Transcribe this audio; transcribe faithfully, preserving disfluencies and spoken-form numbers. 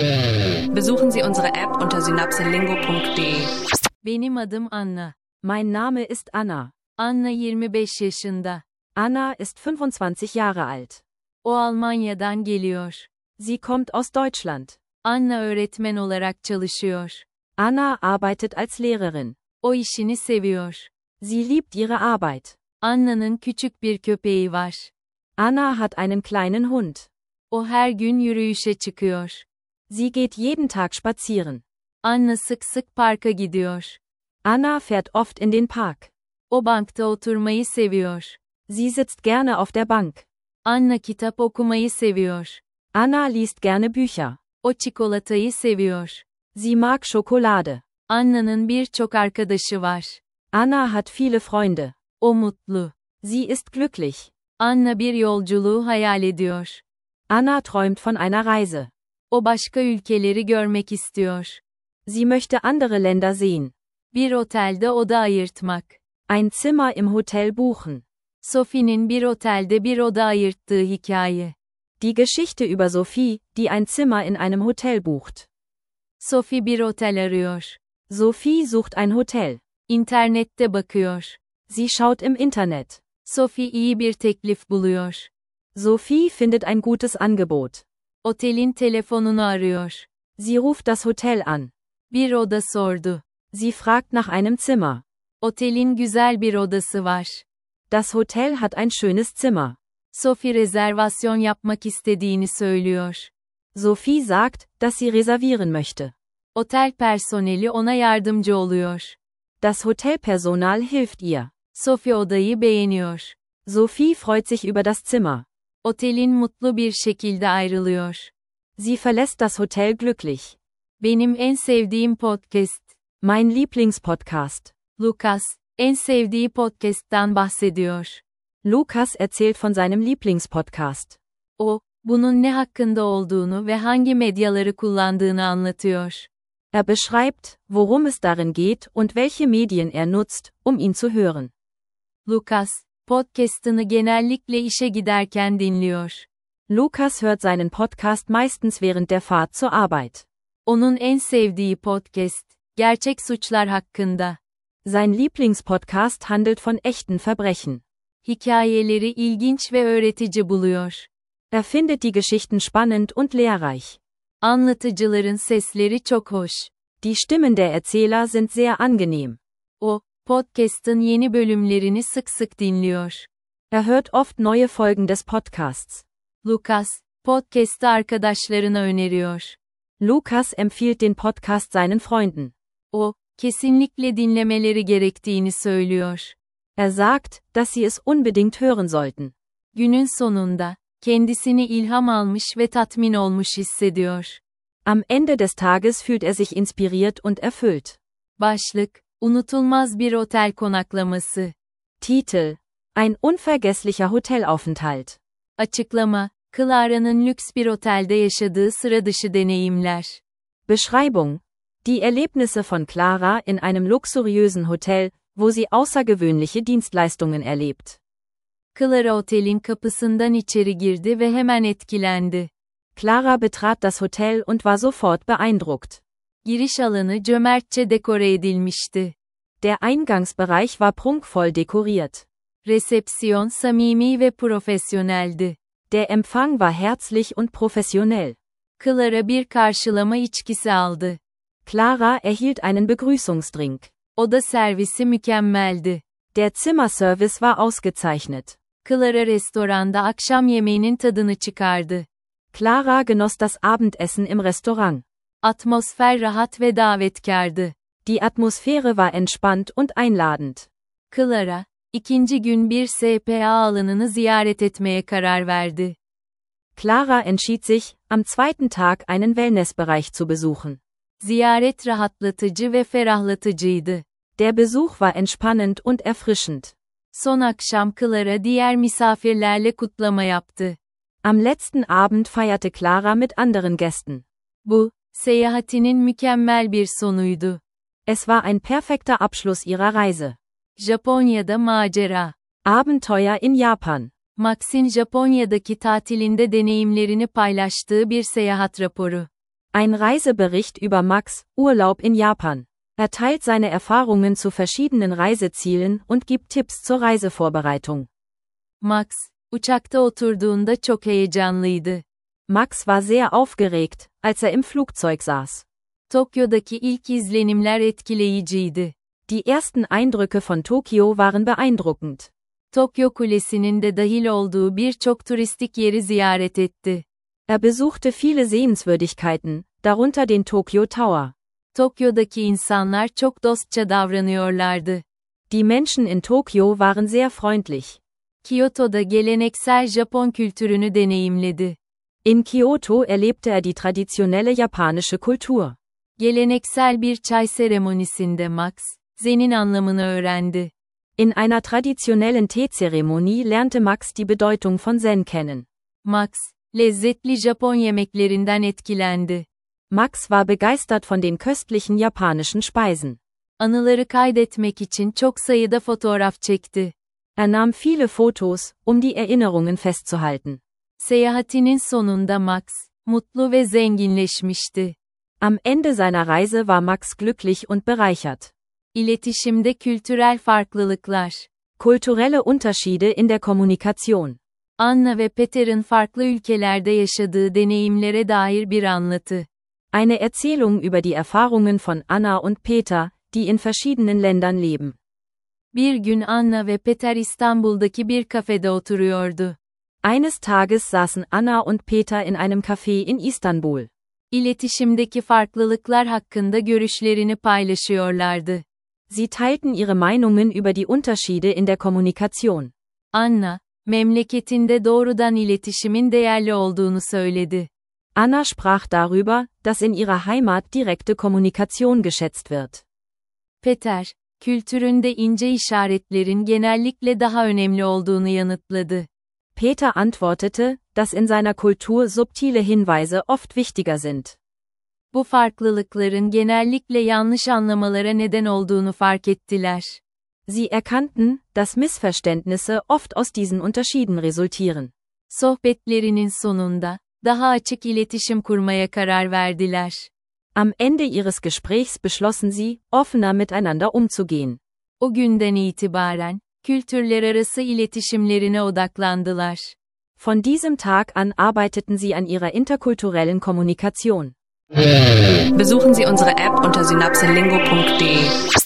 Besuchen Sie unsere App unter synapselingo punkt de. Benim adım Anna. Mein Name ist Anna. Anna yirmi beş yaşında. Anna ist fünfundzwanzig Jahre alt. O Almanya'dan geliyor. Sie kommt aus Deutschland. Anna öğretmen olarak çalışıyor. Anna arbeitet als Lehrerin. O işini seviyor. Sie liebt ihre Arbeit. Anna'nın küçük bir köpeği var. Anna hat einen kleinen Hund. O her gün yürüyüşe çıkıyor. Sie geht jeden Tag spazieren. Anna sık sık parka gidiyor. Anna fährt oft in den Park. O bankta oturmayı seviyor. Sie sitzt gerne auf der Bank. Anna kitap okumayı seviyor. Anna liest gerne Bücher. O çikolatayı seviyor. Sie mag Schokolade. Anna'nın birçok arkadaşı var. Anna hat viele Freunde. O mutlu. Sie ist glücklich. Anna bir yolculuğu hayal ediyor. Anna träumt von einer Reise. O başka ülkeleri görmek istiyor. Sie möchte andere Länder sehen. Bir otelde oda ayırtmak. Ein Zimmer im Hotel buchen. Sophie'nin bir otelde bir oda ayırttığı hikaye. Die Geschichte über Sophie, die ein Zimmer in einem Hotel bucht. Sophie bir otel arıyor. Sophie sucht ein Hotel. İnternette bakıyor. Sie schaut im Internet. Sophie iyi bir teklif buluyor. Sophie findet ein gutes Angebot. Otelin telefonunu arıyor. Sie ruft das Hotel an. Bir oda sordu. Sie fragt nach einem Zimmer. Otelin güzel bir odası var. Das Hotel hat ein schönes Zimmer. Sophie rezervasyon yapmak istediğini söylüyor. Sophie sagt, dass sie reservieren möchte. Otel personeli ona yardımcı oluyor. Das Hotelpersonal hilft ihr. Sophie odayı beğeniyor. Sophie freut sich über das Zimmer. Otelin mutlu bir şekilde ayrılıyor. Sie verlässt das Hotel glücklich. Benim en sevdiğim podcast. Mein Lieblingspodcast. Lucas, en sevdiği podcast'tan bahsediyor. Lucas erzählt von seinem Lieblingspodcast. O, bunun ne hakkında olduğunu ve hangi medyaları kullandığını anlatıyor. Er beschreibt, worum es darin geht und welche Medien er nutzt, um ihn zu hören. Lucas, podcast'ını genellikle işe giderken dinliyor. Lucas hört seinen Podcast meistens während der Fahrt zur Arbeit. Onun en sevdiği podcast, gerçek suçlar hakkında. Sein Lieblingspodcast handelt von echten Verbrechen. Hikayeleri ilginç ve öğretici buluyor. Er findet die Geschichten spannend und lehrreich. Anlatıcıların sesleri çok hoş. Die Stimmen der Erzähler sind sehr angenehm. O, podcast'ın yeni bölümlerini sık sık dinliyor. Er hört oft neue Folgen des Podcasts. Lucas, podcast'ı arkadaşlarına öneriyor. Lucas empfiehlt den Podcast seinen Freunden. O, kesinlikle dinlemeleri gerektiğini söylüyor. Er sagt, dass sie es unbedingt hören sollten. Günün sonunda, kendisini ilham almış ve tatmin olmuş hissediyor. Am Ende des Tages fühlt er sich inspiriert und erfüllt. Başlık, unutulmaz bir otel konaklaması. Titel: Ein unvergesslicher Hotelaufenthalt. Açıklama, Clara'nın lüks bir otelde yaşadığı sıradışı deneyimler. Beschreibung: Die Erlebnisse von Clara in einem luxuriösen Hotel, wo sie außergewöhnliche Dienstleistungen erlebt. Clara otelin kapısından içeri girdi ve hemen etkilendi. Clara betrat das Hotel und war sofort beeindruckt. Giriş alanı cömertçe dekore edilmişti. Der Eingangsbereich war prunkvoll dekoriert. Resepsiyon samimi ve profesyoneldi. Der Empfang war herzlich und professionell. Clara bir karşılama içkisi aldı. Clara erhielt einen Begrüßungsdrink. Oda servisi mükemmeldi. Der Zimmerservice war ausgezeichnet. Clara restoranda akşam yemeğinin tadını çıkardı. Clara genoss das Abendessen im Restaurant. Atmosfer rahat ve davetkardı. Die Atmosphäre war entspannt und einladend. Clara, ikinci gün bir spa alanını ziyaret etmeye karar verdi. Clara entschied sich, am zweiten Tag einen Wellnessbereich zu besuchen. Ziyaret rahatlatıcı ve ferahlatıcıydı. Der Besuch war entspannend und erfrischend. Son akşam Clara diğer misafirlerle kutlama yaptı. Am letzten Abend feierte Clara mit anderen Gästen. Bu, seyahatinin mükemmel bir sonuydu. Es war ein perfekter Abschluss ihrer Reise. Japonya'da macera. Abenteuer in Japan. Max'in Japonya'daki tatilinde deneyimlerini paylaştığı bir seyahat raporu. Ein Reisebericht über Max, Urlaub in Japan. Er teilt seine Erfahrungen zu verschiedenen Reisezielen und gibt Tipps zur Reisevorbereitung. Max, uçakta oturduğunda çok heyecanlıydı. Max war sehr aufgeregt, als er im Flugzeug saß. Tokyo'daki ilk izlenimler etkileyiciydi. Die ersten Eindrücke von Tokio waren beeindruckend. Tokyo Kulesi'nin de dahil olduğu birçok turistik yeri ziyaret etti. Er besuchte viele Sehenswürdigkeiten, darunter den Tokyo Tower. Tokyo'daki insanlar çok dostça davranıyorlardı. Die Menschen in Tokio waren sehr freundlich. Kyoto'da geleneksel Japon kültürünü deneyimledi. In Kyoto erlebte er die traditionelle japanische Kultur. Geleneksel bir çay seremonisinde Max, Zen'in anlamını öğrendi. In einer traditionellen Teezeremonie lernte Max die Bedeutung von Zen kennen. Max, lezzetli Japon yemeklerinden etkilendi. Max war begeistert von den köstlichen japanischen Speisen. Anıları kaydetmek için çok sayıda fotoğraf çekti. Er nahm viele Fotos, um die Erinnerungen festzuhalten. Seyahatinin sonunda Max, mutlu ve zenginleşmişti. Am Ende seiner Reise war Max glücklich und bereichert. İletişimde kültürel farklılıklar. Kulturelle Unterschiede in der Kommunikation. Anna ve Peter'ın farklı ülkelerde yaşadığı deneyimlere dair bir anlatı. Eine Erzählung über die Erfahrungen von Anna und Peter, die in verschiedenen Ländern leben. Bir gün Anna ve Peter İstanbul'daki bir kafede oturuyordu. Eines Tages saßen Anna und Peter in einem Café in Istanbul. İletişimdeki farklılıklar hakkında görüşlerini paylaşıyorlardı. Sie teilten ihre Meinungen über die Unterschiede in der Kommunikation. Anna, memleketinde doğrudan iletişimin değerli olduğunu söyledi. Anna sprach darüber, dass in ihrer Heimat direkte Kommunikation geschätzt wird. Peter, kültüründe ince işaretlerin genellikle daha önemli olduğunu yanıtladı. Peter antwortete, dass in seiner Kultur subtile Hinweise oft wichtiger sind. Bu farklılıkların genellikle yanlış anlamalara neden olduğunu fark ettiler. Sie erkannten, dass Missverständnisse oft aus diesen Unterschieden resultieren. Sohbetlerinin sonunda, daha açık iletişim kurmaya karar verdiler. Am Ende ihres Gesprächs beschlossen sie, offener miteinander umzugehen. O günden itibaren, kültürler arası iletişimlerine odaklandılar. Von diesem Tag an arbeiteten sie an ihrer interkulturellen Kommunikation. Besuchen Sie unsere App unter synapselingo punkt de.